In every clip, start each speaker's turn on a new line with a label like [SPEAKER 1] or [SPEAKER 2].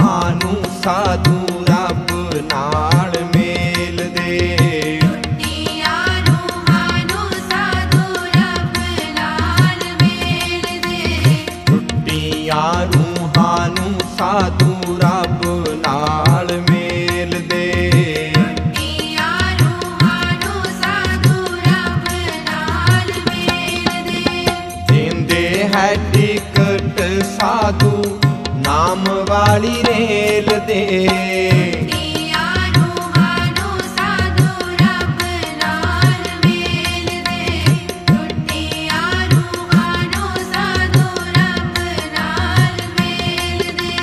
[SPEAKER 1] रूहानू साधु रब नाल मेल दे।
[SPEAKER 2] टुटिया रूहानू साधु रब नाल मेल दे।
[SPEAKER 1] टुटिया रूहानू साधु रब नाल मेल दे।
[SPEAKER 2] टुटिया रूहानू साधु रब नाल मेल दे।
[SPEAKER 1] देंदे है टिकट साधु नाम वाली रेल दे।
[SPEAKER 2] टुटिया रूहानू साधु रब नाल मेल दे। टुटिया रूहानू साधु रब नाल मेल दे।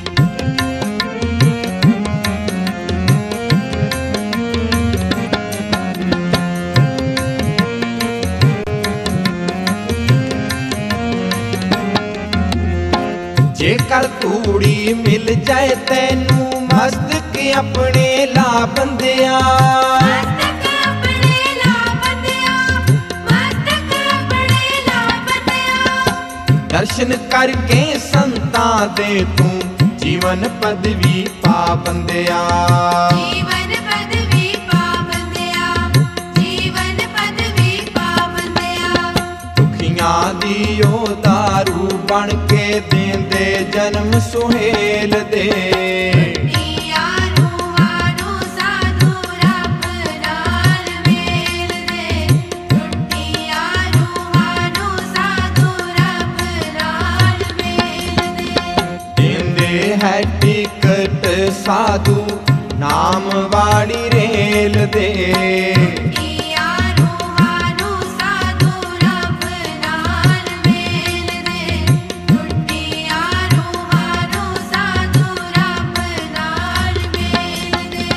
[SPEAKER 1] जेकर तूड़ी मिल जाए तैनू मस्तक अपने ला बंदिया।
[SPEAKER 2] मस्तक अपने ला बंदिया। मस्तक अपने ला बंदिया।
[SPEAKER 1] दर्शन करके संतां दे तू जीवन पदवी पा बंदिया।
[SPEAKER 2] जीवन पदवी पा बंदिया। जीवन पदवी पा बंदिया।
[SPEAKER 1] दुखियां दी ओ दारू बन के देंदे जन्म सुहेल दे।
[SPEAKER 2] टुटिया रूहानू साधु रब नाल मेल दे। टुटिया रूहानू साधु रब नाल मेल दे।
[SPEAKER 1] देंदे है टिकट साधु नाम वाली रेल दे।
[SPEAKER 2] टुटिया रूहानू साधु रब नाल मेल दे। टुटिया रूहानू साधु रब नाल मेल दे।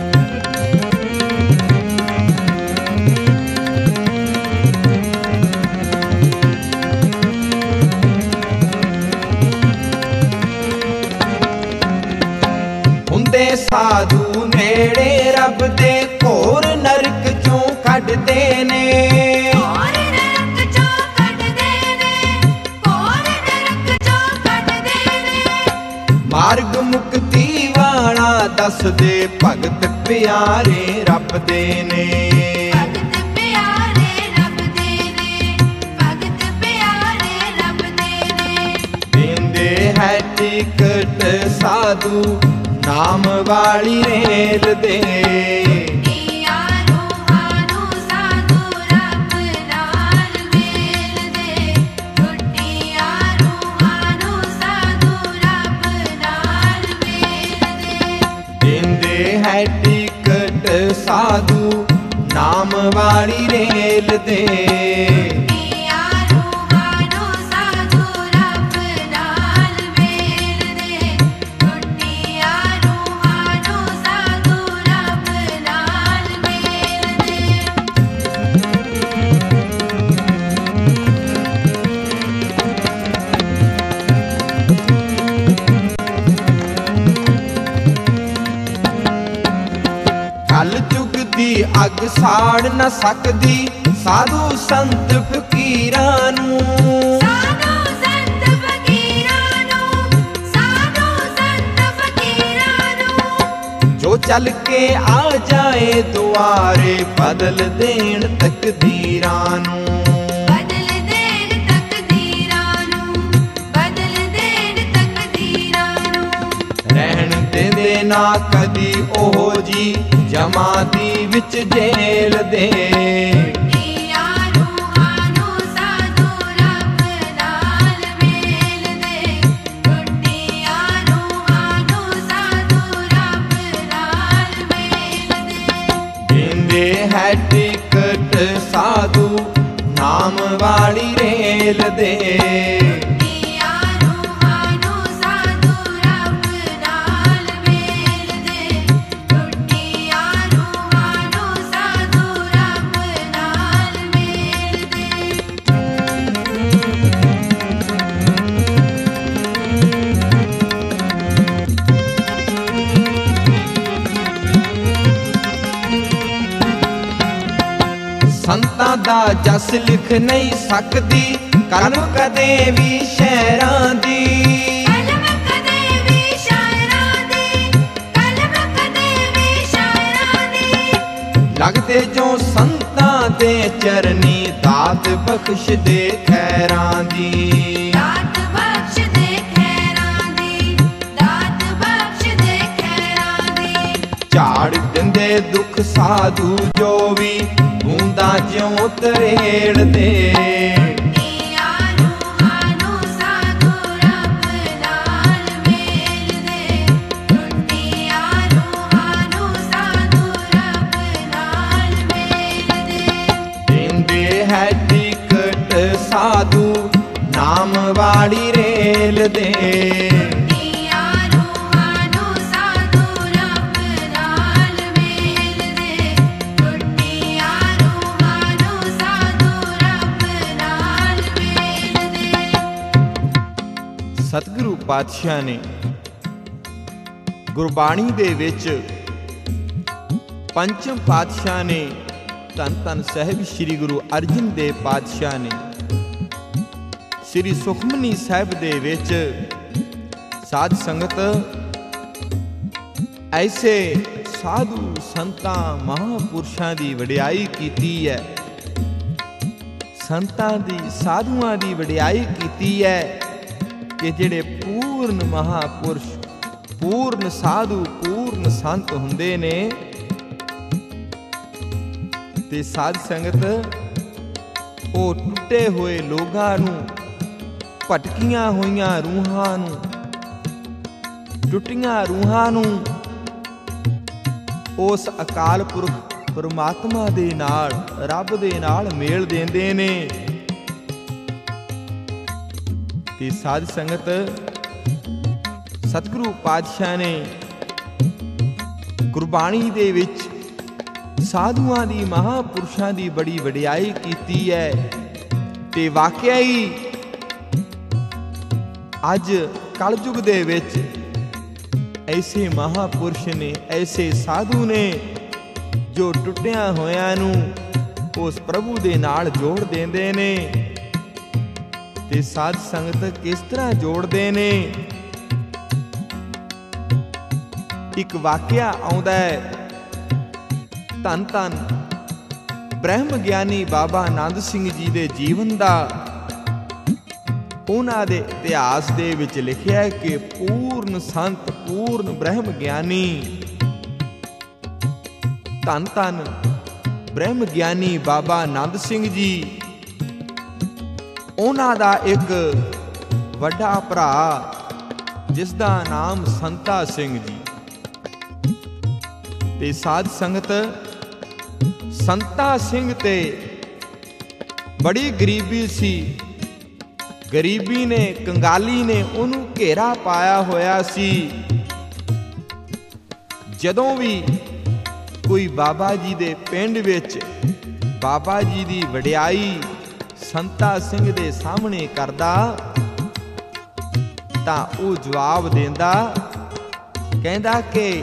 [SPEAKER 1] ਹੁੰਦੇ ਸਾਧੂ ਨੇੜੇ ਰੱਬ ਦੇ ਘੋਰ ਨਰਕ ਚੋਂ ਕੱਢਦੇ ਨੇ।
[SPEAKER 2] ਕੋਰ ਨਰਕ ਚੋਂ ਕੱਢਦੇ ਨੇ। ਕੋਰ ਨਰਕ ਚੋਂ ਕੱਢਦੇ ਨੇ।
[SPEAKER 1] ਮਾਰਗ ਮੁਕਤੀ ਵਾਲਾ ਦੱਸਦੇ ਭਗਤ ਪਿਆਰੇ ਰੱਬ ਦੇ ਨੇ।
[SPEAKER 2] ਭਗਤ ਪਿਆਰੇ ਰੱਬ ਦੇ ਨੇ। ਭਗਤ ਪਿਆਰੇ ਰੱਬ ਦੇ ਨੇ।
[SPEAKER 1] ਦੇਂਦੇ ਹੈ ਟਿਕਟ ਸਾਧੂ ਨਾਮ ਵਾਲੀ ਰੇਲ ਦੇ।
[SPEAKER 2] ਟੁਟਿਆ रूहानू साधु रब नाल मेल दे। टुटिया रूहानू साधु रब नाल मेल दे।
[SPEAKER 1] ਦੇਂਦੇ ਹੈ ਟਿਕਟ ਸਾਧੂ ਨਾਮ ਵਾਲੀ ਰੇਲ ਦੇ।
[SPEAKER 2] ਟੁਟਿਆ रूहानू साधु रब नाल मेल दे। टुटिया रूहानू साधु रब नाल मेल दे।
[SPEAKER 1] ਕਲ ਯੁਗ ਦੀ ਅੱਗ ਸਾੜ ਨਾ ਸਕਦੀ ਸਾਧੂ ਸੰਤ ਫਕੀਰਾਂ ਨੂੰ।
[SPEAKER 2] ਸਾਧੂ ਸੰਤ ਫਕੀਰਾਂ ਨੂੰ। ਸਾਧੂ ਸੰਤ ਫਕੀਰਾਂ ਨੂੰ।
[SPEAKER 1] ਜੋ ਚੱਲ ਕੇ ਆ ਜਾਏ ਦੁਆਰੇ ਬਦਲ ਦੇਣ ਤਕਦੀਰਾਂ ਨੂੰ।
[SPEAKER 2] ਬਦਲ ਦੇਣ ਤਕਦੀਰਾਂ ਨੂੰ। ਬਦਲ ਦੇਣ ਤਕਦੀਰਾਂ ਨੂੰ।
[SPEAKER 1] ਰਹਿਣ ਦਿੰਦੇ ਨਾ ਕਦੀ ਉਹ ਜੀ ਜਮਾਂ ਦੀ ਵਿੱਚ ਜੇਲ ਦੇ।
[SPEAKER 2] ਟੁਟਿਆ रूहानू साधु रब नाल मेल दे। टुटिया रूहानू साधु रब नाल मेल दे।
[SPEAKER 1] ਦੇਂਦੇ ਹੈ ਟਿਕਟ ਸਾਧੂ ਨਾਮ ਵਾਲੀ ਰੇਲ ਦੇ।
[SPEAKER 2] ਟੁਟਿਆ रूहानू साधु रब नाल मेल दे। टुटिया रूहानू साधु रब नाल मेल दे।
[SPEAKER 1] ਸੰਤਾਂ ਦਾ ਜਸ ਲਿਖ ਨਹੀਂ ਸਕਦੀ ਕਲਮ ਕਦੇ ਵੀ ਸ਼ਹਿਰਾਂ ਦੀ।
[SPEAKER 2] ਕਲਮ ਕਦੇ ਵੀ ਸ਼ਾਇਰਾਂ
[SPEAKER 1] ਤੇ ਜੋ ਸੰਤਾਂ ਦੇ ਚਰਨੀ ਦਾਤ ਬਖਸ਼ ਦੇ ਖੈਰਾਂ ਦੀ।
[SPEAKER 2] ਦਾਤ ਬਖਸ਼ ਦੇ ਖੈਰਾਂ ਦੀ, ਦਾਤ ਬਖਸ਼ ਦੇ ਖੈਰਾਂ ਦੀ।
[SPEAKER 1] ਝਾੜ ਦਿੰਦੇ ਦੁੱਖ ਸਾਧੂ ਜੋ ਵੀ ਬੂੰਦਾਂ ਜਿਉਂ ਤਰੇੜ ਦੇ।
[SPEAKER 2] ਟੁੱਟੀਆਂ ਰੂਹਾਂ ਨੂੰ ਸਾਧੂ ਰੱਬ ਨਾਲ ਮੇਲ ਦੇ। ਟੁੱਟੀਆਂ ਰੂਹਾਂ ਨੂੰ ਸਾਧੂ ਰੱਬ ਨਾਲ ਮੇਲ ਦੇ।
[SPEAKER 1] ਦਿੰਦੇ ਹੈ ਟਿਕਟ ਸਾਧੂ ਨਾਮ ਵਾਲੀ ਰੇਲ ਦੇ।
[SPEAKER 2] ਟੁੱਟੀਆਂ ਰੂਹਾਂ ਨੂੰ ਸਾਧੂ ਰੱਬ ਨਾਲ ਮੇਲ ਦੇ। ਟੁੱਟੀਆਂ ਰੂਹਾਂ ਨੂੰ ਸਾਧੂ ਰੱਬ ਨਾਲ ਮੇਲ ਦੇ।
[SPEAKER 1] ਸਤਿਗੁਰੂ ਪਾਤਸ਼ਾਹ ਨੇ ਗੁਰਬਾਣੀ ਦੇ ਵਿੱਚ ਪੰਚਮ ਪਾਤਸ਼ਾਹ ਨੇ ਧੰਨ ਧੰਨ ਸਾਹਿਬ ਸ੍ਰੀ ਗੁਰੂ ਅਰਜਨ ਦੇਵ ਪਾਤਸ਼ਾਹ ਨੇ ਸ੍ਰੀ ਸੁਖਮਨੀ ਸਾਹਿਬ ਦੇ ਵਿੱਚ ਸਾਧ ਸੰਗਤ ਐਸੇ ਸਾਧੂ ਸੰਤਾਂ ਮਹਾਂਪੁਰਸ਼ਾਂ ਦੀ ਵਡਿਆਈ ਕੀਤੀ ਹੈ। ਸੰਤਾਂ ਦੀ ਸਾਧੂਆਂ ਦੀ ਵਡਿਆਈ ਕੀਤੀ ਹੈ ਕਿ ਜਿਹੜੇ ਪੂਰਨ ਮਹਾਪੁਰਸ਼, ਪੂਰਨ ਸਾਧੂ, ਪੂਰਨ ਸੰਤ ਹੁੰਦੇ ਨੇ। ਤੇ ਸਾਧ ਸੰਗਤ ਉਹ ਟੁੱਟੇ ਹੋਏ ਲੋਕਾਂ ਨੂੰ, ਭਟਕੀਆਂ ਹੋਈਆਂ ਰੂਹਾਂ ਨੂੰ, ਟੁੱਟੀਆਂ ਰੂਹਾਂ ਨੂੰ ਉਸ ਅਕਾਲ ਪੁਰਖ ਪਰਮਾਤਮਾ ਦੇ ਨਾਲ, ਰੱਬ ਦੇ ਨਾਲ ਮੇਲ ਦਿੰਦੇ ਨੇ। ਤੇ ਸਾਧ ਸੰਗਤ ਸਤਿਗੁਰੂ ਪਾਤਸ਼ਾਹ ਨੇ ਗੁਰਬਾਣੀ ਦੇ ਵਿੱਚ ਸਾਧੂਆਂ ਦੀ, ਮਹਾਂਪੁਰਸ਼ਾਂ ਦੀ ਬੜੀ ਵਡਿਆਈ ਕੀਤੀ ਹੈ। ਤੇ ਵਾਕਿਆ ਹੀ ਅੱਜ ਕਲਯੁਗ ਦੇ ਵਿੱਚ ਐਸੇ ਮਹਾਂਪੁਰਸ਼ ਨੇ, ਐਸੇ ਸਾਧੂ ਨੇ ਜੋ ਟੁੱਟਿਆਂ ਹੋਇਆਂ ਨੂੰ ਉਸ ਪ੍ਰਭੂ ਦੇ ਨਾਲ ਜੋੜ ਦਿੰਦੇ ਨੇ। ਤੇ ਸਾਧ ਸੰਗਤ ਕਿਸ ਤਰ੍ਹਾਂ ਜੋੜਦੇ ਨੇ? ਇੱਕ ਵਾਕਿਆ ਆਉਂਦਾ ਹੈ, ਧੰਨ ਧੰਨ ਬ੍ਰਹਮ ਗਿਆਨੀ ਬਾਬਾ ਆਨੰਦ ਸਿੰਘ ਜੀ ਦੇ ਜੀਵਨ ਦਾ। ਉਹਨਾਂ ਦੇ ਇਤਿਹਾਸ ਦੇ ਵਿੱਚ ਲਿਖਿਆ ਹੈ ਕਿ ਪੂਰਨ ਸੰਤ, ਪੂਰਨ ਬ੍ਰਹਮ ਗਿਆਨੀ, ਧੰਨ ਧੰਨ ਬ੍ਰਹਮ ਗਿਆਨੀ ਬਾਬਾ ਆਨੰਦ ਸਿੰਘ ਜੀ, ਉਹਨਾਂ ਦਾ ਇੱਕ ਵੱਡਾ ਭਰਾ ਜਿਸ ਦਾ ਨਾਮ ਸੰਤਾ ਸਿੰਘ ਜੀ। ਤੇ ਸਾਧ ਸੰਗਤ ਸੰਤਾ ਸਿੰਘ ਤੇ ਬੜੀ ਗਰੀਬੀ ਸੀ। ਗਰੀਬੀ ਨੇ, ਕੰਗਾਲੀ ਨੇ ਉਹਨੂੰ ਘੇਰਾ ਪਾਇਆ ਹੋਇਆ ਸੀ। ਜਦੋਂ ਵੀ ਕੋਈ ਬਾਬਾ ਜੀ ਦੇ ਪਿੰਡ ਵਿੱਚ ਬਾਬਾ ਜੀ ਦੀ ਵਡਿਆਈ ਸੰਤਾ ਸਿੰਘ ਦੇ ਸਾਹਮਣੇ ਕਰਦਾ ਤਾਂ ਉਹ ਜਵਾਬ ਦਿੰਦਾ, ਕਹਿੰਦਾ ਕਿ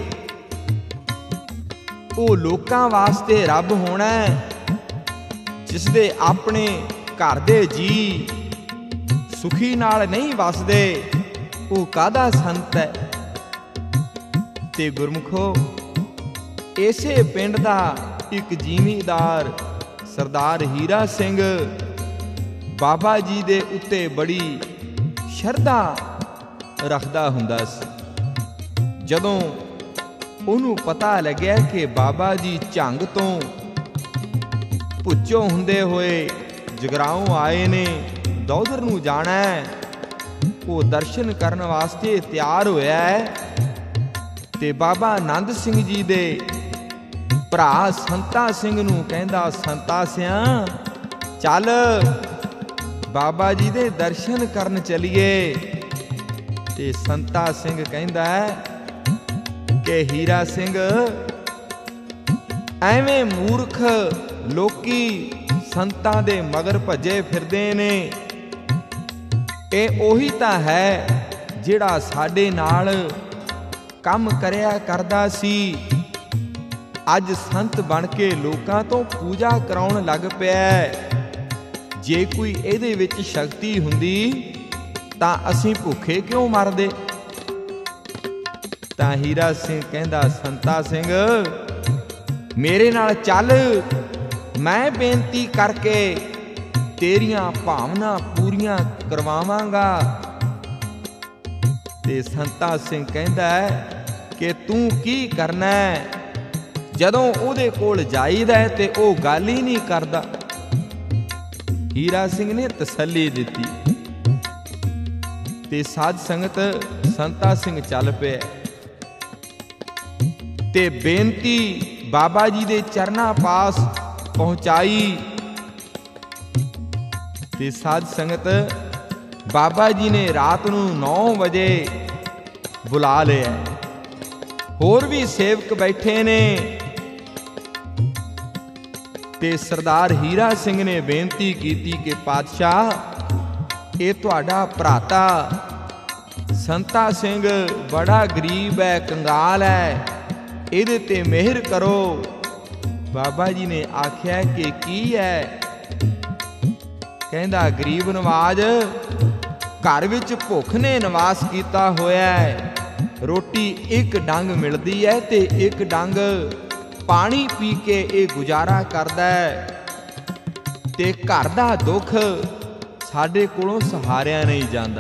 [SPEAKER 1] ਉਹ ਲੋਕਾਂ ਵਾਸਤੇ ਰੱਬ ਹੋਣਾ ਜਿਸ ਦੇ ਆਪਣੇ ਘਰ ਦੇ ਜੀ ਸੁਖੀ ਨਾਲ ਨਹੀਂ ਵਸਦੇ, ਉਹ ਕਾਹਦਾ ਸੰਤ ਹੈ। ਤੇ ਗੁਰਮੁਖੋ, ਇਸੇ ਪਿੰਡ ਦਾ ਇੱਕ ਜ਼ਿਮੀਂਦਾਰ ਸਰਦਾਰ ਹੀਰਾ ਸਿੰਘ ਬਾਬਾ ਜੀ ਦੇ ਉੱਤੇ ਬੜੀ ਸ਼ਰਧਾ ਰੱਖਦਾ ਹੁੰਦਾ ਸੀ। ਜਦੋਂ ਉਹਨੂੰ ਪਤਾ ਲੱਗਿਆ ਕਿ ਬਾਬਾ ਜੀ ਝੰਗ ਤੋਂ ਭੁੱਚੋ ਹੁੰਦੇ ਹੋਏ ਜਗਰਾਓਂ ਆਏ ਨੇ, ਦੌਧਰ ਨੂੰ ਜਾਣਾ ਹੈ, ਉਹ ਦਰਸ਼ਨ ਕਰਨ ਵਾਸਤੇ ਤਿਆਰ ਹੋਇਆ ਹੈ। ਤੇ ਬਾਬਾ ਆਨੰਦ ਸਿੰਘ ਜੀ ਦੇ ਭਰਾ ਸੰਤਾ ਸਿੰਘ ਨੂੰ ਕਹਿੰਦਾ, ਸੰਤਾ ਸਿਆਂ ਚੱਲ ਬਾਬਾ ਜੀ ਦੇ ਦਰਸ਼ਨ ਕਰਨ ਚਲੀਏ। ਤੇ ਸੰਤਾ ਸਿੰਘ ਕਹਿੰਦਾ ਕਿ ਹੀਰਾ ਸਿੰਘ, ਐਵੇਂ ਮੂਰਖ ਲੋਕੀ ਸੰਤਾਂ ਦੇ ਮਗਰ ਭੱਜੇ ਫਿਰਦੇ ਨੇ। ਇਹ ਉਹੀ ਤਾਂ ਹੈ ਜਿਹੜਾ ਸਾਡੇ ਨਾਲ ਕੰਮ ਕਰਿਆ ਕਰਦਾ ਸੀ, ਅੱਜ ਸੰਤ ਬਣ ਕੇ ਲੋਕਾਂ ਤੋਂ ਪੂਜਾ ਕਰਾਉਣ ਲੱਗ ਪਿਆ। ਜੇ ਕੋਈ ਇਹਦੇ ਵਿੱਚ ਸ਼ਕਤੀ ਹੁੰਦੀ ਤਾਂ ਅਸੀਂ ਭੁੱਖੇ ਕਿਉਂ ਮਰਦੇ। ਤਾਂ ਹੀਰਾ ਸਿੰਘ ਕਹਿੰਦਾ, ਸੰਤਾ ਸਿੰਘ ਮੇਰੇ ਨਾਲ ਚੱਲ, ਮੈਂ ਬੇਨਤੀ ਕਰਕੇ ਤੇਰੀਆਂ ਭਾਵਨਾ ਪੂਰੀਆਂ ਕਰਵਾਵਾਂਗਾ। ਤੇ ਸੰਤਾ ਸਿੰਘ ਕਹਿੰਦਾ ਕਿ ਤੂੰ ਕੀ ਕਰਨਾ ਹੈ? ਜਦੋਂ ਉਹਦੇ ਕੋਲ ਜਾਈਦਾ ਤੇ ਉਹ ਗੱਲ ਹੀ ਨਹੀਂ ਕਰਦਾ। ਹੀਰਾ ਸਿੰਘ ਨੇ ਤਸੱਲੀ ਦਿੱਤੀ ਤੇ ਸਾਧ ਸੰਗਤ ਸੰਤਾ ਸਿੰਘ ਚੱਲ ਪਿਆ ਤੇ ਬੇਨਤੀ ਬਾਬਾ ਜੀ ਦੇ ਚਰਨਾਂ ਪਾਸ ਪਹੁੰਚਾਈ। ਤੇ ਸਾਧ ਸੰਗਤ ਬਾਬਾ ਜੀ ਨੇ ਰਾਤ ਨੂੰ 9 ਵਜੇ ਬੁਲਾ ਲਿਆ। ਹੋਰ ਵੀ ਸੇਵਕ ਬੈਠੇ ਨੇ ਤੇ ਸਰਦਾਰ ਹੀਰਾ ਸਿੰਘ ਨੇ ਬੇਨਤੀ ਕੀਤੀ ਕਿ ਪਾਤਸ਼ਾਹ, ਇਹ ਤੁਹਾਡਾ ਭਰਾਤਾ ਸੰਤਾ ਸਿੰਘ ਬੜਾ ਗਰੀਬ ਹੈ, ਕੰਗਾਲ ਹੈ, ਇਹਦੇ ਤੇ ਮਿਹਰ ਕਰੋ। ਬਾਬਾ ਜੀ ਨੇ ਆਖਿਆ ਕਿ ਕੀ ਹੈ? ਕਹਿੰਦਾ ਗਰੀਬ ਨਵਾਜ, ਘਰ ਵਿੱਚ ਭੁੱਖ ਨੇ ਨਿਵਾਸ ਕੀਤਾ ਹੋਇਆ ਹੈ। ਰੋਟੀ ਇੱਕ ਡੰਗ ਮਿਲਦੀ ਹੈ ਤੇ ਇੱਕ ਡੰਗ ਪਾਣੀ ਪੀ ਕੇ ਇਹ ਗੁਜ਼ਾਰਾ ਕਰਦਾ ਹੈ ਤੇ ਘਰ ਦਾ ਦੁੱਖ ਸਾਡੇ ਕੋਲੋਂ ਸਹਾਰਿਆ ਨਹੀਂ ਜਾਂਦਾ।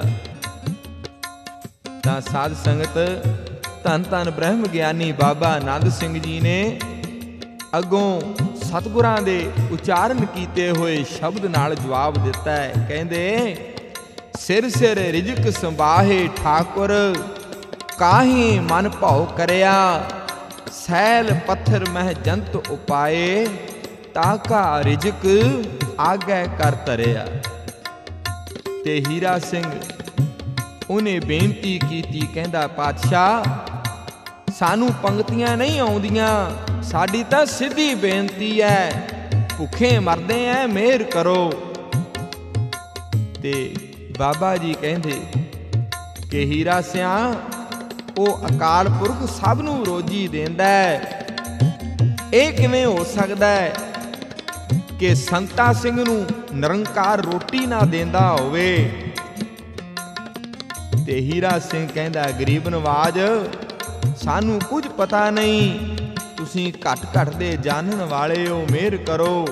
[SPEAKER 1] ਤਾਂ ਸਾਧ ਸੰਗਤ ਧੰਨ ਧੰਨ ਬ੍ਰਹਮ ਗਿਆਨੀ ਬਾਬਾ ਆਨੰਦ ਸਿੰਘ ਜੀ ਨੇ ਅੱਗੋਂ ਸਤਿਗੁਰਾਂ ਦੇ ਉਚਾਰਨ ਕੀਤੇ ਹੋਏ ਸ਼ਬਦ ਨਾਲ ਜਵਾਬ ਦਿੱਤਾ ਹੈ। ਕਹਿੰਦੇ ਸਿਰ ਸਿਰ ਰਿਜਕ ਸੰਭਾਹੇ ਠਾਕੁਰ, ਕਾਹੀ ਮਨ ਭਾਉ ਕਰਿਆ, ਸੈਲ ਪੱਥਰ ਮਹਿ ਜੰਤ ਉਪਾਏ, ਤਾਕਾ ਰਿਜਕ ਆਗੇ ਕਰ ਧਰਿਆ। ਤੇ ਹੀਰਾ ਸਿੰਘ ਉਹਨੇ ਬੇਨਤੀ ਕੀਤੀ, ਕਹਿੰਦਾ ਪਾਤਸ਼ਾਹ, ਸਾਨੂੰ ਪੰਗਤੀਆਂ ਨਹੀਂ ਆਉਂਦੀਆਂ, ਸਾਡੀ ਤਾਂ ਸਿੱਧੀ ਬੇਨਤੀ ਹੈ, ਭੁੱਖੇ ਮਰਦੇ ਐ, ਮਿਹਰ ਕਰੋ। ਤੇ ਬਾਬਾ ਜੀ ਕਹਿੰਦੇ ਕਿ ਹੀਰਾ ਸਿਆ, ਉਹ ਅਕਾਲ ਪੁਰਖ ਸਭ ਨੂੰ ਰੋਜੀ ਦਿੰਦਾ ਹੈ। ਇਹ ਕਿਵੇਂ ਹੋ ਸਕਦਾ ਹੈ ਕਿ ਸੰਤਾ ਸਿੰਘ ਨੂੰ ਨਿਰੰਕਾਰ ਰੋਟੀ ਨਾ ਦਿੰਦਾ ਹੋਵੇ? ਤੇ ਹੀਰਾ ਸਿੰਘ ਕਹਿੰਦਾ ਗਰੀਬ ਨਵਾਜ, ਸਾਨੂੰ ਕੁਝ ਪਤਾ ਨਹੀਂ, ਤੁਸੀਂ ਘੱਟ ਘੱਟ ਦੇ ਜਾਣਨ ਵਾਲੇ ਹੋ, ਮਿਹਰ ਕਰੋ।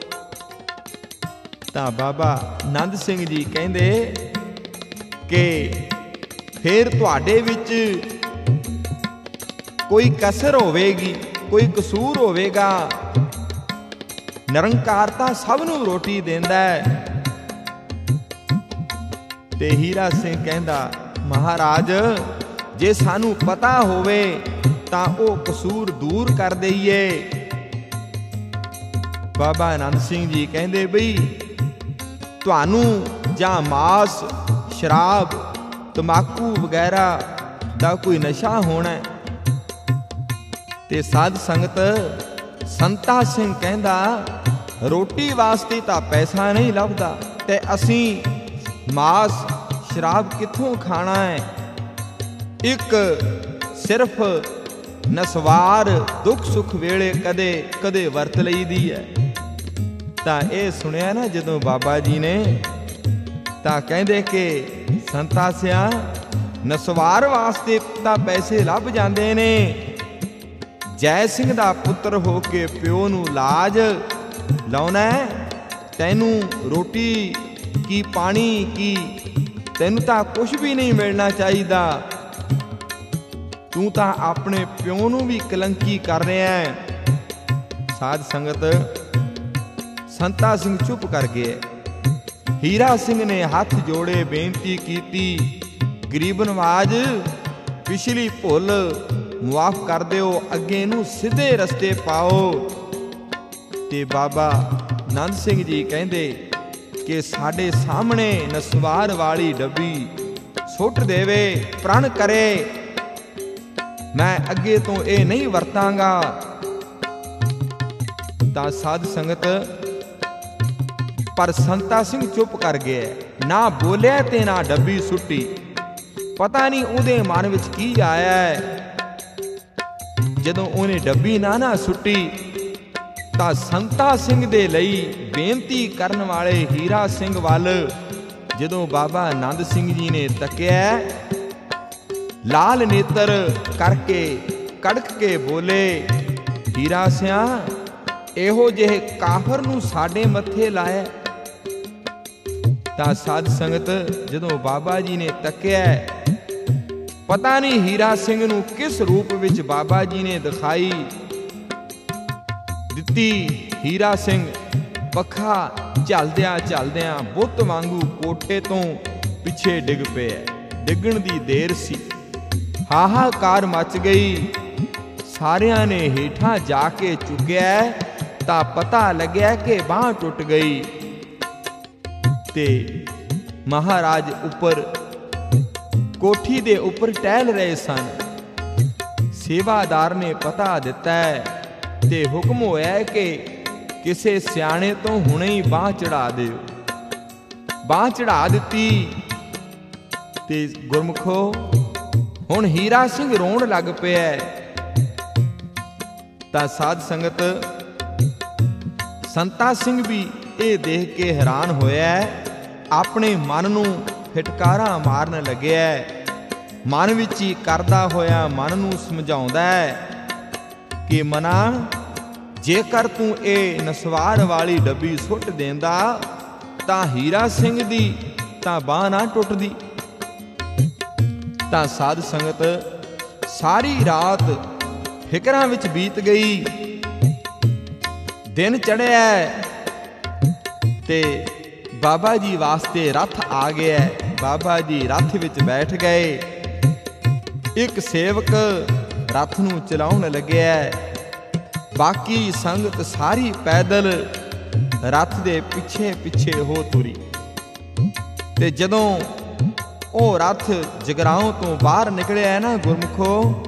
[SPEAKER 1] ਤਾਂ ਬਾਬਾ ਆਨੰਦ ਸਿੰਘ ਜੀ ਕਹਿੰਦੇ ਕਿ ਫੇਰ ਤੁਹਾਡੇ ਵਿੱਚ ਕੋਈ ਕਸਰ ਹੋਵੇਗੀ, ਕੋਈ ਕਸੂਰ ਹੋਵੇਗਾ। ਨਿਰੰਕਾਰ ਤਾਂ ਸਭ ਨੂੰ ਰੋਟੀ ਦਿੰਦਾ ਹੈ। ਤੇ ਹੀਰਾ ਸਿੰਘ ਕਹਿੰਦਾ ਮਹਾਰਾਜ, ਜੇ ਸਾਨੂੰ ਪਤਾ ਹੋਵੇ ਤਾਂ ਉਹ ਕਸੂਰ ਦੂਰ ਕਰ ਦਈਏ। ਬਾਬਾ ਆਨੰਦ ਸਿੰਘ ਜੀ ਕਹਿੰਦੇ ਬਈ ਤੁਹਾਨੂੰ ਜਾਂ ਮਾਸ, ਸ਼ਰਾਬ, ਤਮਾਕੂ ਵਗੈਰਾ ਦਾ ਕੋਈ ਨਸ਼ਾ ਹੋਣਾ। ਤੇ ਸਾਧ ਸੰਗਤ ਸੰਤਾ ਸਿੰਘ ਕਹਿੰਦਾ ਰੋਟੀ ਵਾਸਤੇ ਤਾਂ ਪੈਸਾ ਨਹੀਂ ਲੱਭਦਾ ਤੇ ਅਸੀਂ ਮਾਸ, ਸ਼ਰਾਬ ਕਿੱਥੋਂ ਖਾਣਾ ਹੈ? ਇੱਕ ਸਿਰਫ ਨਸਵਾਰ ਦੁੱਖ ਸੁੱਖ ਵੇਲੇ ਕਦੇ ਕਦੇ ਵਰਤ ਲਈਦੀ ਹੈ। ਤਾਂ ਇਹ ਸੁਣਿਆ ਨਾ ਜਦੋਂ ਬਾਬਾ ਜੀ ਨੇ, ਤਾਂ ਕਹਿੰਦੇ ਕਿ ਸੰਤਾ ਸਿਆ, ਨਸਵਾਰ ਵਾਸਤੇ ਤਾਂ ਪੈਸੇ ਲੱਭ ਜਾਂਦੇ ਨੇ। ਜੈ ਸਿੰਘ ਦਾ ਪੁੱਤਰ ਹੋ ਕੇ ਪਿਓ ਨੂੰ ਲਾਜ ਲਾਉਣਾ, ਤੈਨੂੰ ਰੋਟੀ ਕੀ ਪਾਣੀ ਕੀ, ਤੈਨੂੰ ਤਾਂ ਕੁਝ ਵੀ ਨਹੀਂ ਮਿਲਣਾ ਚਾਹੀਦਾ। ਤੂੰ ਤਾਂ ਆਪਣੇ ਪਿਓ ਨੂੰ ਵੀ ਕਲੰਕੀ ਕਰ ਰਿਹਾ ਹੈ। ਸਾਧ ਸੰਗਤ ਸੰਤਾ ਸਿੰਘ ਚੁੱਪ ਕਰ ਗਏ। ਹੀਰਾ ਸਿੰਘ ਨੇ ਹੱਥ ਜੋੜੇ ਬੇਨਤੀ ਕੀਤੀ, ਗਰੀਬ ਨਵਾਜ, ਪਿਛਲੀ ਭੁੱਲ ਮੁਆਫ ਕਰ ਦਿਓ, ਅੱਗੇ ਨੂੰ ਸਿੱਧੇ ਰਸਤੇ ਪਾਓ। ਤੇ ਬਾਬਾ ਆਨੰਦ ਸਿੰਘ ਜੀ ਕਹਿੰਦੇ ਕਿ ਸਾਡੇ ਸਾਹਮਣੇ ਨਸਵਾਰ ਵਾਲੀ ਡੱਬੀ ਸੁੱਟ ਦੇਵੇ, ਪ੍ਰਣ ਕਰੇ, ਮੈਂ ਅੱਗੇ ਤੋਂ ਇਹ ਨਹੀਂ ਵਰਤਾਂਗਾ। ਤਾਂ ਸਾਧ ਸੰਗਤ ਪਰ ਸੰਤਾ ਸਿੰਘ ਚੁੱਪ ਕਰ ਗਿਆ, ਨਾ ਬੋਲਿਆ ਤੇ ਨਾ ਡੱਬੀ ਸੁੱਟੀ। ਪਤਾ ਨਹੀਂ ਉਹਦੇ ਮਨ ਵਿੱਚ ਕੀ ਆਇਆ ਹੈ। ਜਦੋਂ ਉਹਨੇ ਡੱਬੀ ਨਾ ਸੁੱਟੀ ਤਾਂ ਸੰਤਾ ਸਿੰਘ ਦੇ ਲਈ ਬੇਨਤੀ ਕਰਨ ਵਾਲੇ ਹੀਰਾ ਸਿੰਘ ਵੱਲ ਜਦੋਂ ਬਾਬਾ ਆਨੰਦ ਸਿੰਘ ਜੀ ਨੇ ਤੱਕਿਆ, ਲਾਲ ਨੇਤਰ ਕਰਕੇ ਕੜਕ ਕੇ ਬੋਲੇ, ਹੀਰਾ ਸਿਆ ਇਹੋ ਜਿਹੇ ਕਾਫਰ ਨੂੰ ਸਾਡੇ ਮੱਥੇ ਲਾਇਆ। ਤਾਂ ਸਾਧ ਸੰਗਤ ਜਦੋਂ ਬਾਬਾ ਜੀ ਨੇ ਤੱਕਿਆ, ਪਤਾ ਨਹੀਂ ਹੀਰਾ ਸਿੰਘ ਨੂੰ ਕਿਸ ਰੂਪ ਵਿੱਚ ਬਾਬਾ ਜੀ ਨੇ ਦਿਖਾਈ ਦਿੱਤੀ। ਹੀਰਾ ਸਿੰਘ ਪੱਖਾ ਝਲਦਿਆਂ ਝਲਦਿਆਂ ਬੁੱਤ ਵਾਂਗੂ ਕੋਠੇ ਤੋਂ ਪਿੱਛੇ ਡਿੱਗ ਪਿਆ। ਡਿੱਗਣ ਦੀ ਦੇਰ ਸੀ, ਹਾਹਾਕਾਰ ਮਚ ਗਈ। ਸਾਰਿਆਂ ਨੇ ਹੇਠਾਂ ਜਾ ਕੇ ਚੁੱਕਿਆ ਤਾਂ ਪਤਾ ਲੱਗਿਆ ਕਿ ਬਾਂਹ ਟੁੱਟ ਗਈ। ਤੇ ਮਹਾਰਾਜ ਉੱਪਰ ਕੋਠੀ ਦੇ ਉੱਪਰ ਟਹਿਲ ਰਹੇ ਸਨ। ਸੇਵਾਦਾਰ ਨੇ ਪਤਾ ਦਿੱਤਾ ਤੇ ਹੁਕਮ ਹੋਇਆ ਕਿ ਕਿਸੇ ਸਿਆਣੇ ਤੋਂ ਹੁਣੇ ਹੀ ਬਾਂਹ ਚੜਾ ਦਿਓ। ਬਾਂਹ ਚੜਾ ਦਿੱਤੀ ਤੇ ਗੁਰਮੁਖੋ ਹੁਣ ਹੀਰਾ ਸਿੰਘ ਰੋਣ ਲੱਗ ਪਿਆ। ਤਾਂ ਸਾਧ ਸੰਗਤ ਸੰਤਾ ਸਿੰਘ ਵੀ ਇਹ ਦੇਖ ਕੇ ਹੈਰਾਨ ਹੋਇਆ। ਆਪਣੇ ਮਨ ਨੂੰ ਫਿਟਕਾਰਾਂ ਮਾਰਨ ਲੱਗਿਆ। ਮਨ ਵਿੱਚ ਹੀ ਕਰਦਾ ਹੋਇਆ ਮਨ ਨੂੰ ਸਮਝਾਉਂਦਾ ਕਿ ਮਨਾ, ਜੇਕਰ ਤੂੰ ਇਹ ਨਸਵਾਰ ਵਾਲੀ ਡੱਬੀ ਸੁੱਟ ਦੇਂਦਾ ਤਾਂ ਹੀਰਾ ਸਿੰਘ ਦੀ ਤਾਂ ਬਾਂਹ ਨਾ ਟੁੱਟਦੀ। ਤਾਂ ਸਾਧ ਸੰਗਤ ਸਾਰੀ ਰਾਤ ਫਿਕਰਾਂ ਵਿੱਚ ਬੀਤ ਗਈ। ਦਿਨ ਚੜ੍ਹਿਆ ਤੇ ਬਾਬਾ ਜੀ ਵਾਸਤੇ ਰੱਥ ਆ ਗਿਆ। ਬਾਬਾ ਜੀ ਰੱਥ ਵਿੱਚ ਬੈਠ ਗਏ। ਇੱਕ ਸੇਵਕ ਰੱਥ ਨੂੰ ਚਲਾਉਣ ਲੱਗਿਆ। ਬਾਕੀ ਸੰਗਤ ਸਾਰੀ ਪੈਦਲ ਰੱਥ ਦੇ ਪਿੱਛੇ ਪਿੱਛੇ ਹੋ ਤੁਰੀ। ਤੇ ਜਦੋਂ ਉਹ ਰੱਥ ਜਗਰਾਉਂ ਤੋਂ ਬਾਹਰ ਨਿਕਲਿਆ ਨਾ ਗੁਰਮੁਖੋ,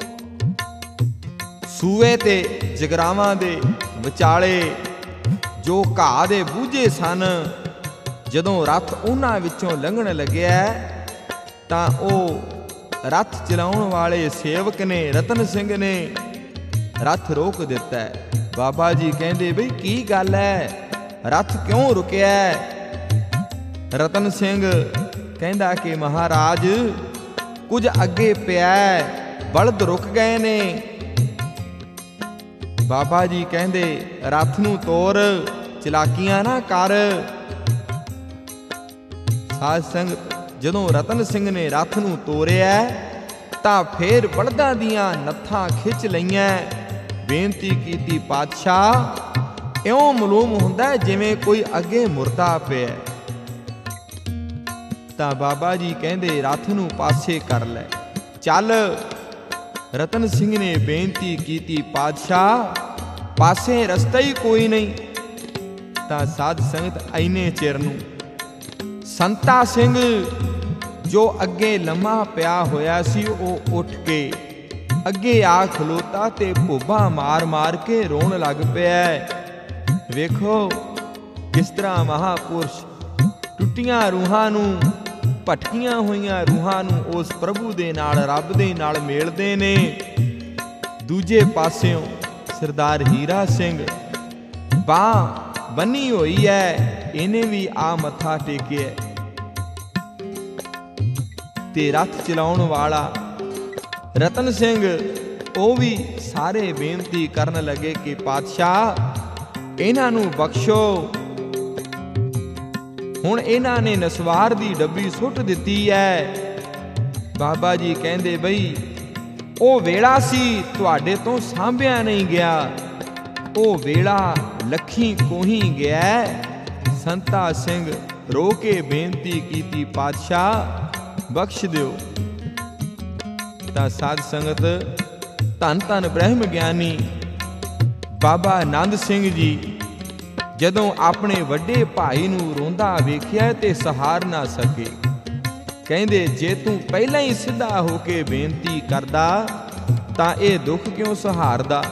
[SPEAKER 1] ਸੂਏ ਤੇ ਜਗਰਾਵਾਂ ਦੇ ਵਿਚਾਲੇ ਜੋ ਘਾਹ ਦੇ ਬੂਝੇ ਸਨ, ਜਦੋਂ ਰੱਥ ਉਹਨਾਂ ਵਿੱਚੋਂ ਲੰਘਣ ਲੱਗਿਆ ਤਾਂ ਉਹ ਰੱਥ ਚਲਾਉਣ ਵਾਲੇ ਸੇਵਕ ਨੇ, ਰਤਨ ਸਿੰਘ ਨੇ ਰੱਥ ਰੋਕ ਦਿੱਤਾ। ਬਾਬਾ ਜੀ ਕਹਿੰਦੇ ਬਈ ਕੀ ਗੱਲ ਹੈ, ਰੱਥ ਕਿਉਂ ਰੁਕਿਆ? ਰਤਨ ਸਿੰਘ ਕਹਿੰਦਾ ਕਿ ਮਹਾਰਾਜ ਕੁਝ ਅੱਗੇ ਪਿਆ, ਬਲਦ ਰੁਕ ਗਏ ਨੇ। ਬਾਬਾ ਜੀ ਕਹਿੰਦੇ ਰੱਥ ਨੂੰ ਤੋਰ, ਚਲਾਕੀਆਂ ਨਾ ਕਰ। ਸਾਧ ਸੰਗਤ ਜਦੋਂ ਰਤਨ ਸਿੰਘ ਨੇ ਰੱਥ ਨੂੰ ਤੋਰਿਆ ਤਾਂ ਫੇਰ ਬਲਦਾਂ ਦੀਆਂ ਨੱਥਾਂ ਖਿੱਚ ਲਈਆਂ। ਬੇਨਤੀ ਕੀਤੀ, ਪਾਤਸ਼ਾਹ ਇਉਂ ਮਾਲੂਮ ਹੁੰਦਾ ਜਿਵੇਂ ਕੋਈ ਅੱਗੇ ਮੁਰਦਾ ਪਿਆ। ਤਾਂ ਬਾਬਾ ਜੀ ਕਹਿੰਦੇ ਰੱਥ ਨੂੰ ਪਾਸੇ ਕਰ ਲੈ, ਚੱਲ। ਰਤਨ ਸਿੰਘ ਨੇ ਬੇਨਤੀ ਕੀਤੀ, ਪਾਤਸ਼ਾਹ ਪਾਸੇ ਰਸਤਾ ਹੀ ਕੋਈ ਨਹੀਂ। ਤਾਂ ਸਾਧ ਸੰਗਤ ਐਨੇ ਚਿਰ ਨੂੰ ਸੰਤਾ ਸਿੰਘ ਜੋ ਅੱਗੇ ਲੰਮਾ ਪਿਆ ਹੋਇਆ ਸੀ, ਉਹ ਉੱਠ ਕੇ ਅੱਗੇ ਆ ਖਲੋਤਾ ਤੇ ਭੁੱਬਾਂ ਮਾਰ ਮਾਰ ਕੇ ਰੋਣ ਲੱਗ ਪਿਆ। ਵੇਖੋ ਕਿਸ ਤਰ੍ਹਾਂ ਮਹਾਪੁਰਸ਼ ਟੁੱਟੀਆਂ ਰੂਹਾਂ ਨੂੰ, ਭਟਕੀਆਂ ਹੋਈਆਂ ਰੂਹਾਂ ਨੂੰ ਉਸ ਪ੍ਰਭੂ ਦੇ ਨਾਲ, ਰੱਬ ਦੇ ਨਾਲ ਮੇਲਦੇ ਨੇ। ਦੂਜੇ ਪਾਸਿਓਂ ਸਰਦਾਰ ਹੀਰਾ ਸਿੰਘ ਬਾਂਹ ਬੰਨੀ ਹੋਈ ਹੈ, ਇਹਨੇ ਵੀ ਆ ਮੱਥਾ ਟੇਕਿਆ। ਤੇ ਰੱਥ ਚਲਾਉਣ ਵਾਲਾ ਰਤਨ ਸਿੰਘ ਉਹ ਵੀ ਸਾਰੇ ਬੇਨਤੀ ਕਰਨ ਲੱਗੇ ਕਿ ਪਾਤਸ਼ਾਹ ਇਹਨਾਂ ਨੂੰ ਬਖਸ਼ੋ। ਹੁਣ ਇਹਨਾਂ ਨੇ ਨਸਵਾਰ ਦੀ ਡੱਬੀ ਸੁੱਟ ਦਿੱਤੀ ਹੈ। ਬਾਬਾ ਜੀ ਕਹਿੰਦੇ ਬਈ ਉਹ ਵੇਲਾ ਸੀ ਤੁਹਾਡੇ ਤੋਂ ਸਾਂਭਿਆ ਨਹੀਂ ਗਿਆ, ਉਹ ਵੇਲਾ ਲੱਖੀ ਕੋਹੀ ਗਿਆ। ਸੰਤਾ ਸਿੰਘ ਰੋ ਕੇ ਬੇਨਤੀ ਕੀਤੀ, ਪਾਤਸ਼ਾਹ ਬਖਸ਼ ਦਿਓ। ਤਾਂ ਸਾਧ ਸੰਗਤ ਧੰਨ ਧੰਨ ਬ੍ਰਹਮ ਗਿਆਨੀ ਬਾਬਾ ਆਨੰਦ ਸਿੰਘ ਜੀ ਜਦੋਂ ਆਪਣੇ ਵੱਡੇ ਭਾਈ ਨੂੰ ਰੋਂਦਾ ਵੇਖਿਆ ਤੇ ਸਹਾਰ ਨਾ ਸਕੇ। ਕਹਿੰਦੇ ਜੇ ਤੂੰ ਪਹਿਲਾਂ ਹੀ ਸਿੱਧਾ ਹੋ ਕੇ ਬੇਨਤੀ ਕਰਦਾ ਤਾਂ ਇਹ ਦੁੱਖ ਕਿਉਂ ਸਹਾਰਦਾ?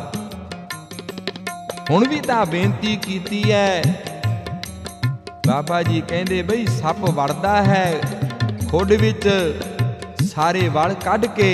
[SPEAKER 1] ਹੁਣ ਵੀ ਤਾਂ ਬੇਨਤੀ ਕੀਤੀ ਹੈ। ਬਾਬਾ ਜੀ ਕਹਿੰਦੇ ਬਈ ਸੱਪ ਵੜਦਾ ਹੈ ਖੁੱਡ ਵਿੱਚ, ਸਾਰੇ ਵਲ ਕੱਢ ਕੇ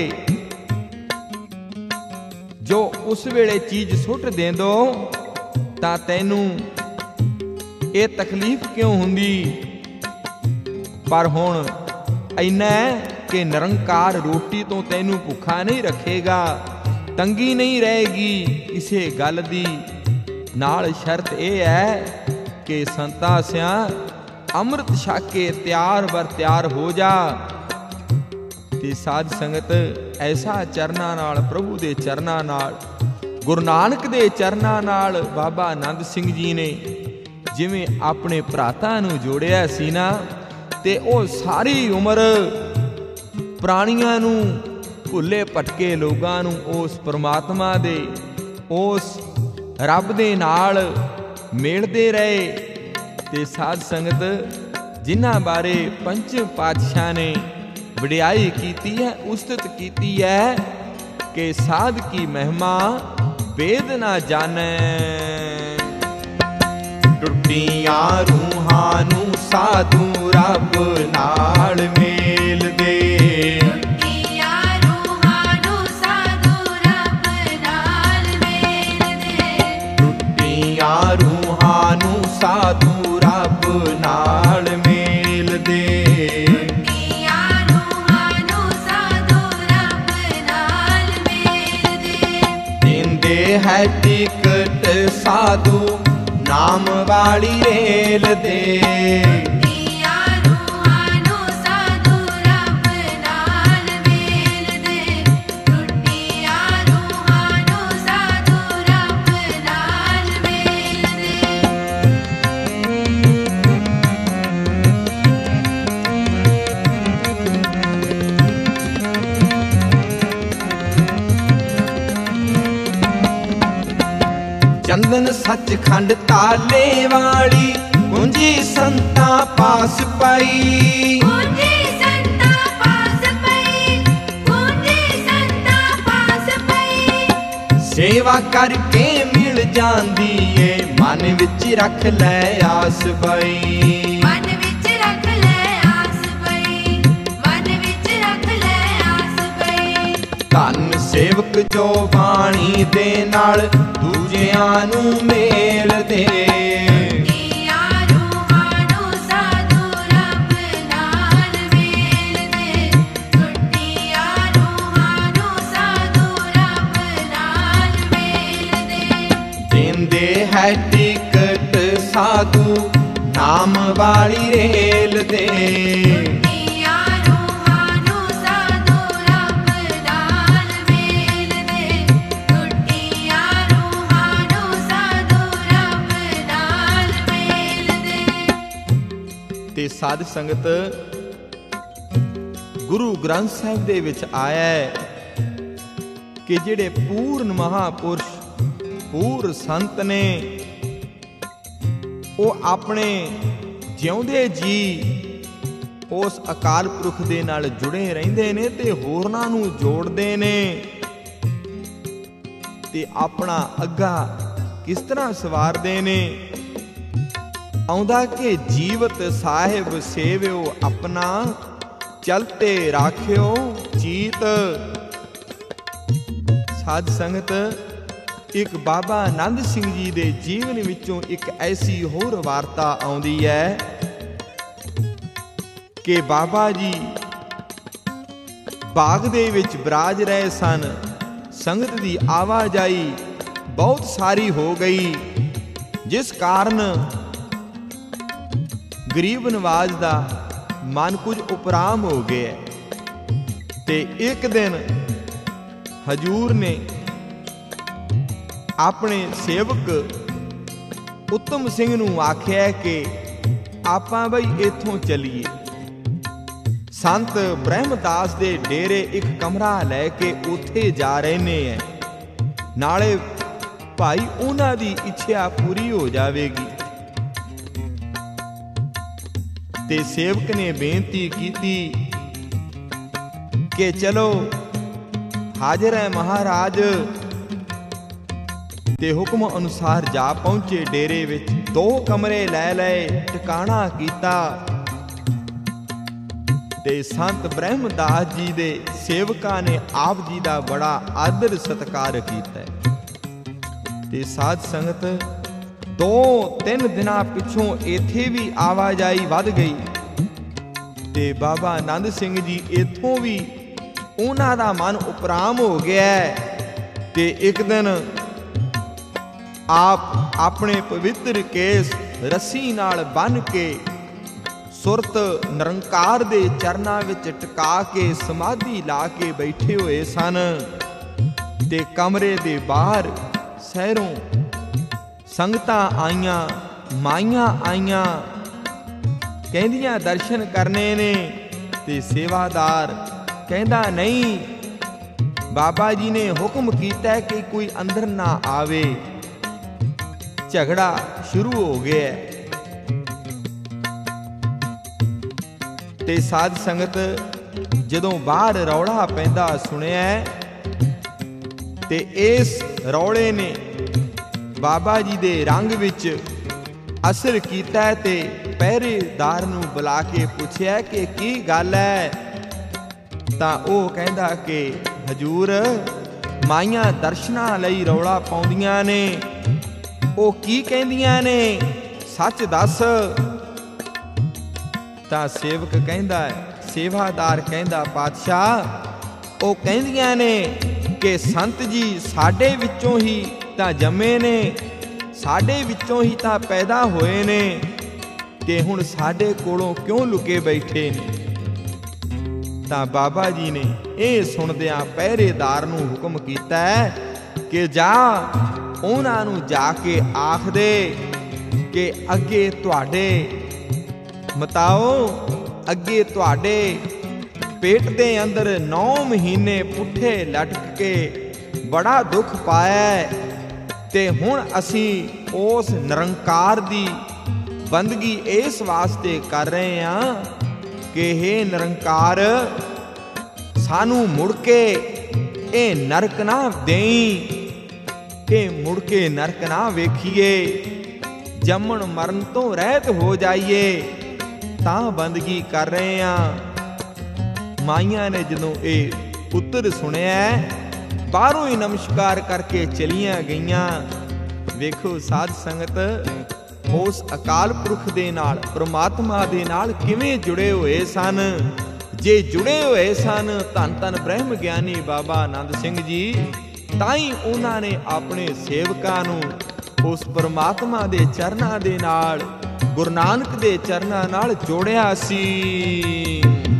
[SPEAKER 1] ਜੋ ਉਸ ਵੇਲੇ ਚੀਜ਼ ਸੁੱਟ ਦੇ ਦੋ ਤਾਂ ਤੈਨੂੰ ਇਹ ਤਕਲੀਫ ਕਿਉਂ ਹੁੰਦੀ? ਪਰ ਹੁਣ ਇੰਨਾ ਕਿ ਨਿਰੰਕਾਰ ਰੋਟੀ ਤੋਂ ਤੈਨੂੰ ਭੁੱਖਾ ਨਹੀਂ ਰੱਖੇਗਾ। ਤੰਗੀ ਨਹੀਂ ਰਹੇਗੀ ਕਿਸੇ ਗੱਲ ਦੀ। ਨਾਲ ਸ਼ਰਤ ਇਹ ਹੈ ਕਿ ਸੰਤਾਂ ਸਿਆਂ ਅੰਮ੍ਰਿਤ ਛਕ ਕੇ ਤਿਆਰ ਬਰ ਤਿਆਰ ਹੋ ਜਾ। ਤੇ ਸਾਧ ਸੰਗਤ ਐਸਾ ਚਰਨਾਂ ਨਾਲ, ਪ੍ਰਭੂ ਦੇ ਚਰਨਾਂ ਨਾਲ, ਗੁਰੂ ਨਾਨਕ ਦੇ ਚਰਨਾਂ ਨਾਲ ਬਾਬਾ ਆਨੰਦ ਸਿੰਘ ਜੀ ਨੇ ਜਿਵੇਂ ਆਪਣੇ ਭਰਾਤਾਂ ਨੂੰ ਜੋੜਿਆ ਸੀ ਨਾ, ਤੇ ਉਹ ਸਾਰੀ ਉਮਰ ਪ੍ਰਾਣੀਆਂ ਨੂੰ, ਭੁੱਲੇ ਭਟਕੇ ਲੋਕਾਂ ਨੂੰ ਉਸ ਪਰਮਾਤਮਾ ਦੇ, ਉਸ ਰੱਬ ਦੇ ਨਾਲ ਮਿਲਦੇ ਰਹੇ। ਤੇ ਸਾਧ ਸੰਗਤ ਜਿਨ੍ਹਾਂ ਬਾਰੇ ਪੰਚਮ ਪਾਤਸ਼ਾਹ ਨੇ ਵਡਿਆਈ ਕੀਤੀ ਹੈ, ਉਸਤਤ ਕੀਤੀ ਹੈ ਕਿ ਸਾਧ ਕੀ ਮਹਿਮਾ ਵੇਦ ਨਾ ਜਾਣੈ। ਟੁੱਟੀਆਂ ਰੂਹਾਂ ਨੂੰ ਸਾਧੂ ਰੱਬ ਨਾਲ ਮੇਲ ਦੇ।
[SPEAKER 2] ਟੁੱਟੀਆਂ ਰੂਹਾਂ ਨੂੰ ਸਾਧੂ ਰੱਬ ਨਾਲ ਮੇਲ ਦੇ।
[SPEAKER 1] ਟੁੱਟੀਆਂ ਰੂਹਾਂ ਨੂੰ ਸਾਧੂ ਰੱਬ ਨਾਲ ਮੇਲ ਦੇ।
[SPEAKER 2] ਟੁੱਟੀਆਂ ਰੂਹਾਂ ਨੂੰ ਸਾਧੂ ਰੱਬ ਨਾਲ ਮੇਲ ਦੇ।
[SPEAKER 1] ਦਿੰਦੇ ਹੈ ਟਿਕਟ ਸਾਧੂ ਨਾਮ ਵਾਲੀ ਰੇਲ ਦੇ।
[SPEAKER 2] ਟੁੱਟੀਆਂ ਰੂਹਾਂ ਨੂੰ ਸਾਧੂ ਰੱਬ ਨਾਲ ਮੇਲ ਦੇ। ਟੁੱਟੀਆਂ ਰੂਹਾਂ ਨੂੰ ਸਾਧੂ ਰੱਬ ਨਾਲ ਮੇਲ ਦੇ।
[SPEAKER 1] ਚੰਦਨ ਸੱਚਖੰਡ ਤਾਲੇ ਵਾਲੀ ਕੁੰਜੀ ਸੰਤਾਂ ਪਾਸ ਪਈ।
[SPEAKER 2] ਕੁੰਜੀ ਸੰਤਾਂ ਪਾਸ ਪਈ। ਕੁੰਜੀ ਸੰਤਾਂ ਪਾਸ ਪਈ।
[SPEAKER 1] ਸੇਵਾ ਕਰਕੇ ਮਿਲ ਜਾਂਦੀ ਏ ਮਨ ਵਿੱਚ ਰੱਖ ਲੈ ਆਸ ਬਈ।
[SPEAKER 2] ਮਨ ਵਿੱਚ ਰੱਖ ਲੈ ਆਸ ਪਈ। ਮਨ ਵਿੱਚ ਰੱਖ ਲੈ ਆਸ ਪਈ।
[SPEAKER 1] ਧੰਨ ਸੇਵਕ ਜੋ ਬਾਣੀ ਦੇ ਨਾਲ ਦੂਜਿਆਂ ਨੂੰ ਮੇਲ ਦੇ।
[SPEAKER 2] ਟੁੱਟੀਆਂ ਰੂਹਾਂ ਨੂੰ ਸਾਧੂ ਰੱਬ ਨਾਲ ਮੇਲ ਦੇ। ਟੁੱਟੀਆਂ ਰੂਹਾਂ ਨੂੰ ਸਾਧੂ ਰੱਬ ਨਾਲ ਮੇਲ ਦੇ।
[SPEAKER 1] ਦਿੰਦੇ ਹੈ ਟਿਕਟ ਸਾਧੂ ਨਾਮ ਵਾਲੀ ਰੇਲ ਦੇ।
[SPEAKER 2] ਟੁੱਟੀਆਂ ਰੂਹਾਂ ਨੂੰ ਸਾਧੂ ਰੱਬ ਨਾਲ ਮੇਲ ਦੇ। ਟੁੱਟੀਆਂ ਰੂਹਾਂ ਨੂੰ ਸਾਧੂ ਰੱਬ ਨਾਲ ਮੇਲ ਦੇ।
[SPEAKER 1] ਤੇ ਸਾਧ ਸੰਗਤ ਗੁਰੂ ਗ੍ਰੰਥ ਸਾਹਿਬ ਦੇ ਵਿੱਚ ਆਇਆ ਹੈ ਕਿ ਜਿਹੜੇ ਪੂਰਨ ਮਹਾਪੁਰਸ਼, ਪੂਰ ਸੰਤ ਨੇ, ਉਹ ਆਪਣੇ ਜਿਉਂਦੇ ਜੀ ਉਸ ਅਕਾਲ ਪੁਰਖ ਦੇ ਨਾਲ ਜੁੜੇ ਰਹਿੰਦੇ ਨੇ ਤੇ ਹੋਰਨਾਂ ਨੂੰ ਜੋੜਦੇ ਨੇ। ਤੇ ਆਪਣਾ ਅੱਗਾ ਕਿਸ ਤਰ੍ਹਾਂ ਸਵਾਰਦੇ ਨੇ? ਆਉਂਦਾ ਕਿ ਜੀਵਤ ਸਾਹਿਬ ਸੇਵਿਓ ਆਪਣਾ, ਚਲਤੇ ਰਾਖਿਓ ਚੀਤ। ਸਾਧ ਸੰਗਤ ਇੱਕ ਬਾਬਾ ਆਨੰਦ ਸਿੰਘ ਜੀ ਦੇ ਜੀਵਨ ਵਿੱਚੋਂ ਇੱਕ ਐਸੀ ਹੋਰ ਵਾਰਤਾ ਆਉਂਦੀ ਹੈ ਕਿ ਬਾਬਾ ਜੀ ਬਾਗ ਦੇ ਵਿੱਚ ਬਿਰਾਜ ਰਹੇ ਸਨ। ਸੰਗਤ ਦੀ ਆਵਾਜਾਈ ਬਹੁਤ ਸਾਰੀ ਹੋ ਗਈ, ਜਿਸ ਕਾਰਨ ਗਰੀਬ ਨਵਾਜ਼ ਦਾ ਮਨ ਕੁਝ ਉਪਰਾਮ ਹੋ ਗਿਆ। ਤੇ ਇੱਕ ਦਿਨ ਹਜੂਰ ਨੇ ਆਪਣੇ ਸੇਵਕ ਉੱਤਮ ਸਿੰਘ ਨੂੰ ਆਖਿਆ ਕਿ ਆਪਾਂ ਬਈ ਇੱਥੋਂ ਚੱਲੀਏ। ਸੰਤ ਬ੍ਰਹਮਦਾਸ ਦੇ ਡੇਰੇ ਇੱਕ ਕਮਰਾ ਲੈ ਕੇ ਉੱਥੇ ਜਾ ਰਹੇ ਨੇ। ਨਾਲੇ ਭਾਈ ਉਹਨਾਂ ਦੀ ਇੱਛਾ ਪੂਰੀ ਹੋ ਜਾਵੇਗੀ। ਤੇ ਸੇਵਕ ਨੇ ਬੇਨਤੀ ਕੀਤੀ ਕਿ ਚਲੋ ਹਾਜ਼ਰ ਹੈ ਮਹਾਰਾਜ। ਤੇ ਹੁਕਮ ਅਨੁਸਾਰ ਜਾ ਪਹੁੰਚੇ ਡੇਰੇ ਵਿੱਚ। 2 ਕਮਰੇ ਲੈ ਲਏ, ਟਿਕਾਣਾ ਕੀਤਾ। ਤੇ ਸੰਤ ਬ੍ਰਹਮਦਾਸ ਜੀ ਦੇ ਸੇਵਕਾਂ ਨੇ ਆਪ ਜੀ ਦਾ ਬੜਾ ਆਦਰ ਸਤਿਕਾਰ ਕੀਤਾ। ਤੇ ਸਾਧ ਸੰਗਤ 2-3 ਦਿਨਾਂ ਪਿੱਛੋਂ ਇੱਥੇ ਵੀ ਆਵਾਜਾਈ ਵੱਧ ਗਈ। ਤੇ ਬਾਬਾ ਆਨੰਦ ਸਿੰਘ ਜੀ ਇੱਥੋਂ ਵੀ ਉਹਨਾਂ ਦਾ ਮਨ ਉਪਰਾਮ ਹੋ ਗਿਆ ਤੇ ਇੱਕ ਦਿਨ ਆਪ ਆਪਣੇ ਪਵਿੱਤਰ ਕੇਸ ਰੱਸੀ ਨਾਲ ਬੰਨ੍ਹ ਕੇ ਸੁਰਤ ਨਿਰੰਕਾਰ ਦੇ ਚਰਨਾਂ ਵਿੱਚ ਟਿਕਾ ਕੇ ਸਮਾਧੀ ਲਾ ਕੇ ਬੈਠੇ ਹੋਏ ਸਨ। ਤੇ ਕਮਰੇ ਦੇ ਬਾਹਰ ਸ਼ਹਿਰੋਂ ਸੰਗਤਾਂ ਆਈਆਂ, ਮਾਈਆਂ ਆਈਆਂ, ਕਹਿੰਦੀਆਂ ਦਰਸ਼ਨ ਕਰਨੇ ਨੇ। ਤੇ ਸੇਵਾਦਾਰ ਕਹਿੰਦਾ ਨਹੀਂ, ਬਾਬਾ ਜੀ ਨੇ ਹੁਕਮ ਕੀਤਾ ਕਿ ਕੋਈ ਅੰਦਰ ਨਾ ਆਵੇ। ਝਗੜਾ ਸ਼ੁਰੂ ਹੋ ਗਿਆ ਤੇ ਸਾਧ ਸੰਗਤ ਜਦੋਂ ਬਾਹਰ ਰੌਲਾ ਪੈਂਦਾ ਸੁਣਿਆ ਤੇ ਇਸ ਰੌਲੇ ਨੇ ਬਾਬਾ ਜੀ ਦੇ ਰੰਗ ਵਿੱਚ ਅਸਰ ਕੀਤਾ ਤੇ ਪਹਿਰੇਦਾਰ ਨੂੰ ਬੁਲਾ ਕੇ ਪੁੱਛਿਆ ਕਿ ਕੀ ਗੱਲ ਹੈ। ਤਾਂ ਉਹ ਕਹਿੰਦਾ ਕਿ ਹਜੂਰ, ਮਾਈਆਂ ਦਰਸ਼ਨਾਂ ਲਈ ਰੌਲਾ ਪਾਉਂਦੀਆਂ ਨੇ। ਉਹ ਕੀ ਕਹਿੰਦੀਆਂ ਨੇ, ਸੱਚ ਦੱਸ। ਤਾਂ ਸੇਵਕ ਕਹਿੰਦਾ, ਸੇਵਾਦਾਰ ਕਹਿੰਦਾ, ਪਾਤਸ਼ਾਹ ਉਹ ਕਹਿੰਦੀਆਂ ਨੇ ਕਿ ਸੰਤ ਜੀ ਸਾਡੇ ਵਿੱਚੋਂ ਹੀ ਤਾਂ ਜੰਮੇ ਨੇ, ਸਾਡੇ ਵਿੱਚੋਂ ਹੀ ਤਾਂ ਪੈਦਾ ਹੋਏ ਨੇ, ਕਿ ਹੁਣ ਸਾਡੇ ਕੋਲੋਂ ਕਿਉਂ ਲੁਕੇ ਬੈਠੇ ਨੇ। ਤਾਂ ਬਾਬਾ ਜੀ ਨੇ ਇਹ ਸੁਣਦਿਆਂ ਪਹਿਰੇਦਾਰ ਨੂੰ ਹੁਕਮ ਕੀਤਾ ਕਿ ਜਾ ਉਹਨਾਂ ਨੂੰ ਜਾ ਕੇ ਆਖ ਦੇ ਕਿ ਅੱਗੇ ਤੁਹਾਡੇ ਮਤਾਓ, ਅੱਗੇ ਤੁਹਾਡੇ ਪੇਟ ਦੇ ਅੰਦਰ 9 ਮਹੀਨੇ ਪੁੱਠੇ ਲਟਕ ਕੇ ਬੜਾ ਦੁੱਖ ਪਾਇਆ ਤੇ ਹੁਣ ਅਸੀਂ ਉਸ ਨਿਰੰਕਾਰ ਦੀ ਬੰਦਗੀ ਇਸ ਵਾਸਤੇ ਕਰ ਰਹੇ ਹਾਂ ਕਿ ਇਹ ਨਿਰੰਕਾਰ ਸਾਨੂੰ ਮੁੜ ਕੇ ਇਹ ਨਰਕ ਨਾ ਦੇਈ, ਕਿ ਮੁੜ ਕੇ ਨਰਕ ਨਾ ਵੇਖੀਏ, ਜੰਮਣ ਮਰਨ ਤੋਂ ਰਹਿਤ ਹੋ ਜਾਈਏ, ਤਾਂ ਬੰਦਗੀ ਕਰ ਰਹੇ ਆ। ਮਾਈਆਂ ਨੇ ਜਦੋਂ ਇਹ ਉੱਤਰ ਸੁਣਿਆ ਬਾਹਰੋਂ ਹੀ ਨਮਸਕਾਰ ਕਰਕੇ ਚਲੀਆਂ ਗਈਆਂ। ਵੇਖੋ ਸਾਧ ਸੰਗਤ ਉਸ ਅਕਾਲ ਪੁਰਖ ਦੇ ਨਾਲ, ਪ੍ਰਮਾਤਮਾ ਦੇ ਨਾਲ ਕਿਵੇਂ ਜੁੜੇ ਹੋਏ ਸਨ। ਜੇ ਜੁੜੇ ਹੋਏ ਸਨ ਧੰਨ ਧੰਨ ਬ੍ਰਹਮ ਗਿਆਨੀ ਬਾਬਾ ਆਨੰਦ ਸਿੰਘ ਜੀ, ਤਾਂ ਹੀ ਉਹਨਾਂ ਨੇ ਆਪਣੇ ਸੇਵਕਾਂ ਨੂੰ ਉਸ ਪਰਮਾਤਮਾ ਦੇ ਚਰਨਾਂ ਦੇ ਨਾਲ, ਗੁਰੂ ਨਾਨਕ ਦੇ ਚਰਨਾਂ ਨਾਲ ਜੋੜਿਆ ਸੀ।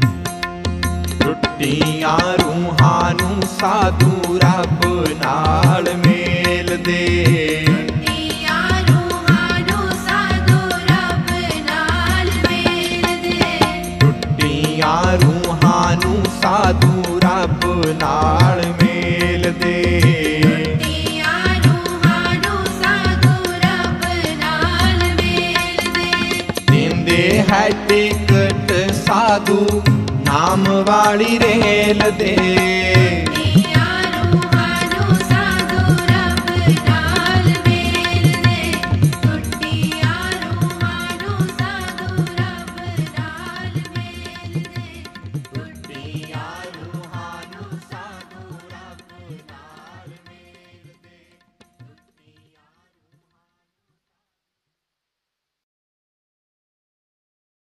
[SPEAKER 1] ਟੁੱਟੀਆਂ ਰੂਹਾਂ ਨੂੰ ਸਾਧੂ ਰੱਬ ਨਾਲ ਮੇਲ ਦੇ,
[SPEAKER 2] ਟੁੱਟੀਆਂ ਰੂਹਾਂ ਨੂੰ ਸਾਧੂ ਰੱਬ ਨਾਲ ਮੇਲ ਦੇ,
[SPEAKER 1] ਟੁੱਟੀਆਂ ਰੂਹਾਂ ਨੂੰ ਸਾਧੂ ਰੱਬ ਨਾਲ ਮੇਲ ਦੇ,
[SPEAKER 2] ਟੁੱਟੀਆਂ ਰੂਹਾਂ ਨੂੰ ਸਾਧੂ ਰੱਬ ਨਾਲ ਮੇਲ ਦੇ।
[SPEAKER 1] ਦਿੰਦੇ ਹੈ ਟਿਕਟ ਸਾਧੂ ਨਾਮ ਵਾਲੀ ਰੇਲ ਦੇ।